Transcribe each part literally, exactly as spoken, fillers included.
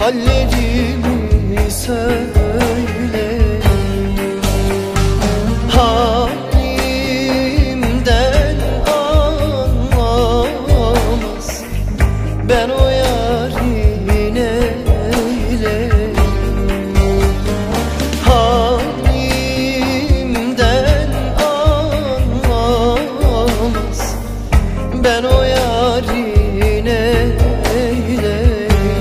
hallerimi söyle. Halimden anlamaz, ben o yarine eyle. Halimden anlamaz, ben o yarine eyle.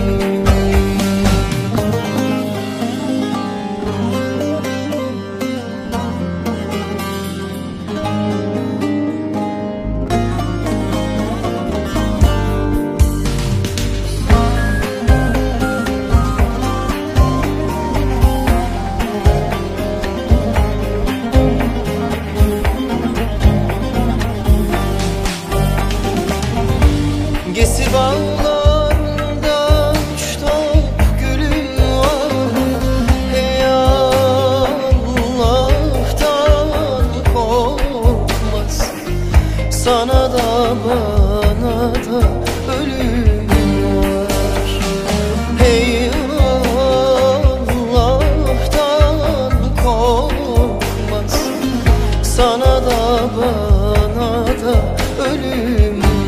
Gesir bağlarında üç top gülüm var. Hey Allah'tan korkmaz, sana da bana da ölüm var. Hey Allah'tan korkmaz, sana da bana da ölüm var.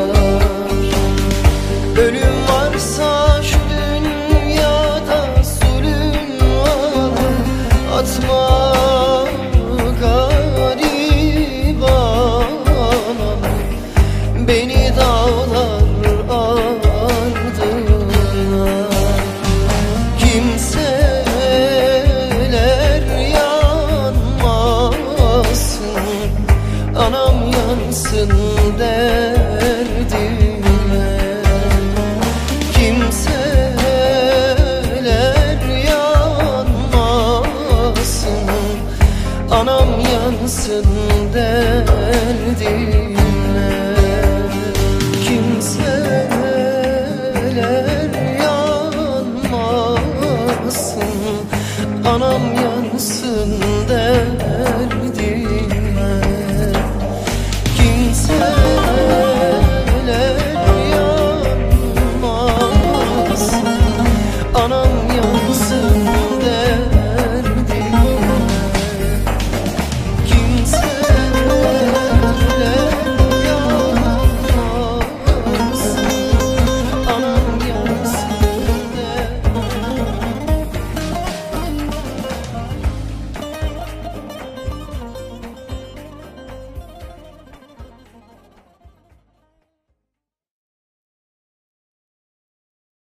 Ölüm varsa şu dünyada zulüm var. Atma garip anam beni dağlar ardına. Kimseler yanmasın, anam yansın derdime. Kimseler yanmasın, anam yansın derdime. Kimseler yanmasın, anam yansın derdime.